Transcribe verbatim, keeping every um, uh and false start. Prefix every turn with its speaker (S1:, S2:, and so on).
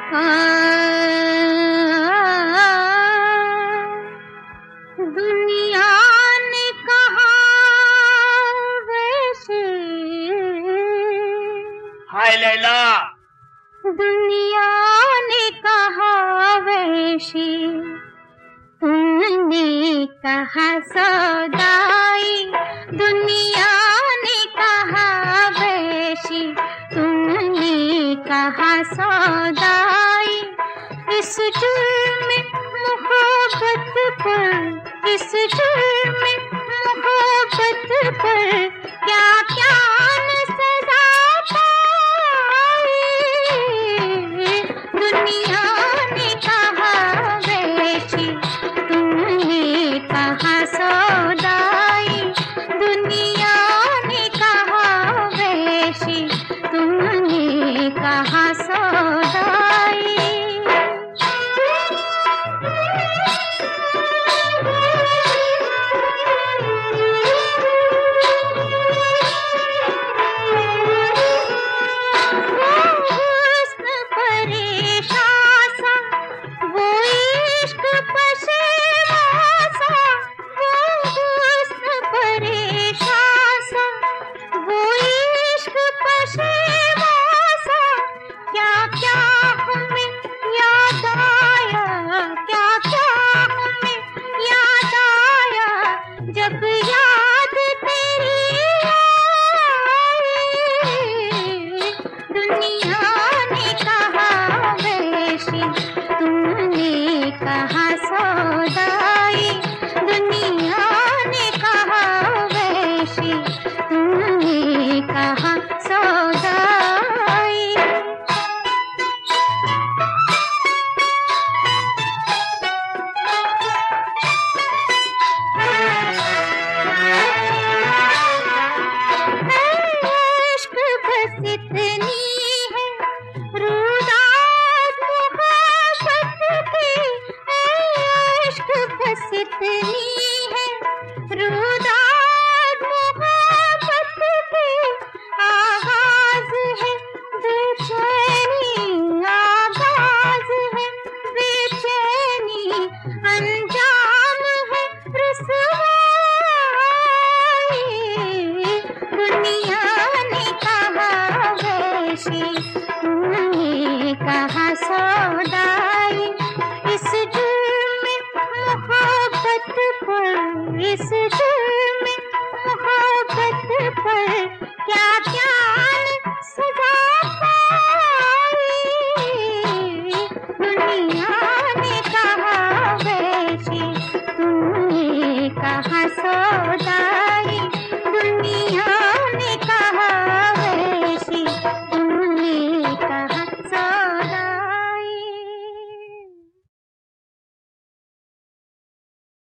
S1: आ, दुनिया ने कहा वैसे,
S2: हाय लैला,
S1: दुनिया ने कहा वैसे, तुमने कहा सौदाई, दुनिया ने कहा वैसे, तुमने कहा सौदाई। इस जुर्म मोहब्बत पर, इस जुर्म मोहब्बत पर क्या क्या न सजा पाई। दुनिया ने कहा वैसी, तुमने कहा सौदाई, दुनिया ने कहा वैसी, तुमने कहा सौदाई। जब याद तेरी आई, दुनिया ने कहा वैसी, तुमने कहा सौदाई, दुनिया ने कहा वैसी, तुमने कहा सौदाई। इतनी है रुदात मोहब्बत की, इश्क बस इतनी है रुदात मोहब्बत की। आगाज है बेचैनी, आगाज है बेचैनी, अंजाम है रुसवाई। दुनिया ने कहा वैसी, तुमने कहा सौदाई। इस जुर्म मोहब्बत पर, इस जुर्म मोहब्बत पर क्या